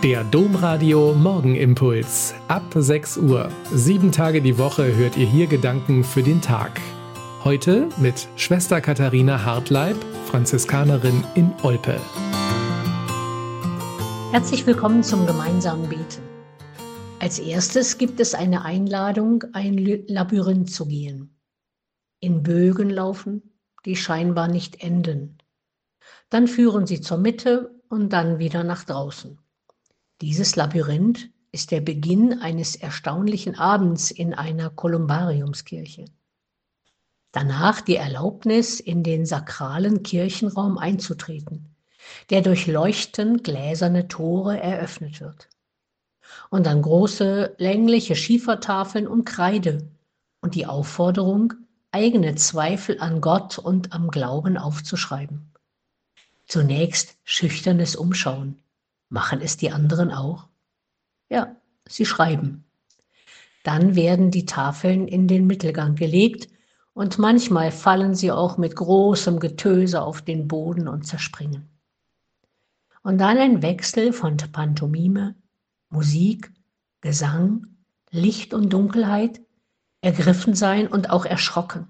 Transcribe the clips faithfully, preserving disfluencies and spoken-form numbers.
Der Domradio Morgenimpuls. Ab sechs Uhr. Sieben Tage die Woche hört ihr hier Gedanken für den Tag. Heute mit Schwester Katharina Hartleib, Franziskanerin in Olpe. Herzlich willkommen zum gemeinsamen Beten. Als erstes gibt es eine Einladung, ein Labyrinth zu gehen. In Bögen laufen, die scheinbar nicht enden. Dann führen sie zur Mitte und dann wieder nach draußen. Dieses Labyrinth ist der Beginn eines erstaunlichen Abends in einer Kolumbariumskirche. Danach die Erlaubnis, in den sakralen Kirchenraum einzutreten, der durch leuchtend gläserne Tore eröffnet wird. Und dann große, längliche Schiefertafeln und Kreide und die Aufforderung, eigene Zweifel an Gott und am Glauben aufzuschreiben. Zunächst schüchternes Umschauen. Machen es die anderen auch? Ja, sie schreiben. Dann werden die Tafeln in den Mittelgang gelegt und manchmal fallen sie auch mit großem Getöse auf den Boden und zerspringen. Und dann ein Wechsel von Pantomime, Musik, Gesang, Licht und Dunkelheit, ergriffen sein und auch erschrocken.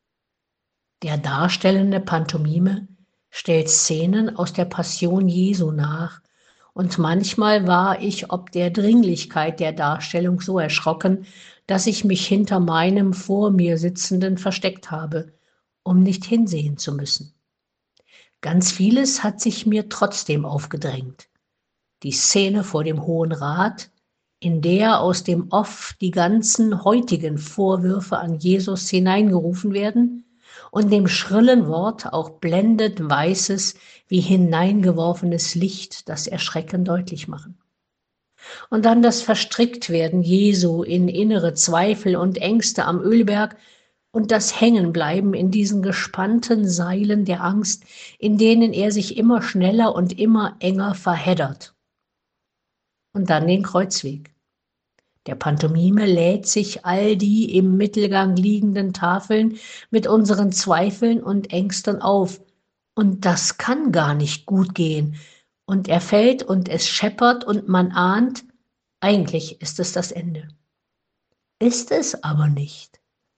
Der darstellende Pantomime stellt Szenen aus der Passion Jesu nach, und manchmal war ich ob der Dringlichkeit der Darstellung so erschrocken, dass ich mich hinter meinem vor mir Sitzenden versteckt habe, um nicht hinsehen zu müssen. Ganz vieles hat sich mir trotzdem aufgedrängt. Die Szene vor dem Hohen Rat, in der aus dem Off die ganzen heutigen Vorwürfe an Jesus hineingerufen werden, und dem schrillen Wort auch blendend weißes, wie hineingeworfenes Licht das Erschrecken deutlich machen. Und dann das Verstricktwerden Jesu in innere Zweifel und Ängste am Ölberg und das Hängenbleiben in diesen gespannten Seilen der Angst, in denen er sich immer schneller und immer enger verheddert. Und dann den Kreuzweg. Der Pantomime lädt sich all die im Mittelgang liegenden Tafeln mit unseren Zweifeln und Ängsten auf. Und das kann gar nicht gut gehen. Und er fällt und es scheppert und man ahnt, eigentlich ist es das Ende. Ist es aber nicht.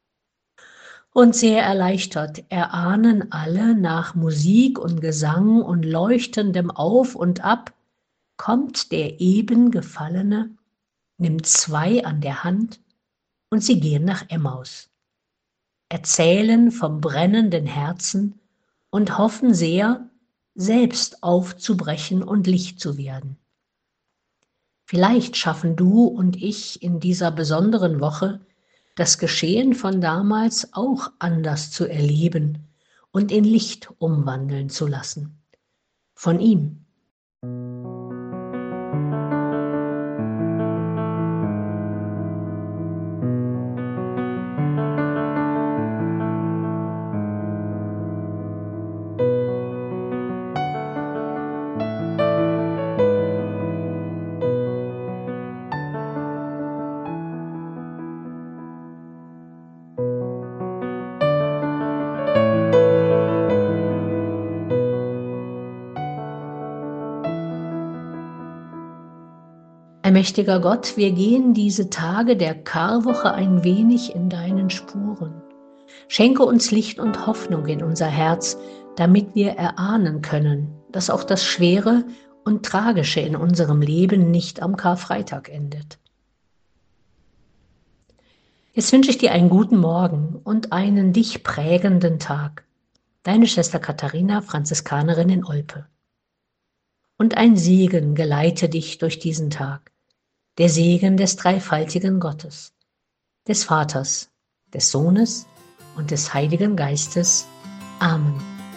Und sehr erleichtert erahnen alle nach Musik und Gesang und leuchtendem Auf und Ab, kommt der eben Gefallene, nimmt zwei an der Hand und sie gehen nach Emmaus, erzählen vom brennenden Herzen und hoffen sehr, selbst aufzubrechen und Licht zu werden. Vielleicht schaffen du und ich in dieser besonderen Woche, das Geschehen von damals auch anders zu erleben und in Licht umwandeln zu lassen. Von ihm. Allmächtiger Gott, wir gehen diese Tage der Karwoche ein wenig in deinen Spuren. Schenke uns Licht und Hoffnung in unser Herz, damit wir erahnen können, dass auch das Schwere und Tragische in unserem Leben nicht am Karfreitag endet. Jetzt wünsche ich dir einen guten Morgen und einen dich prägenden Tag. Deine Schwester Katharina, Franziskanerin in Olpe. Und ein Segen geleite dich durch diesen Tag. Der Segen des dreifaltigen Gottes, des Vaters, des Sohnes und des Heiligen Geistes. Amen.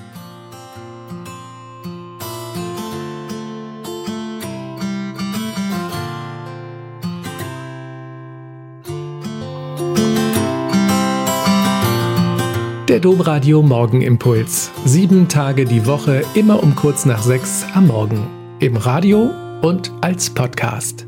Der Domradio Morgenimpuls. Sieben Tage die Woche, immer um kurz nach sechs am Morgen. Im Radio und als Podcast.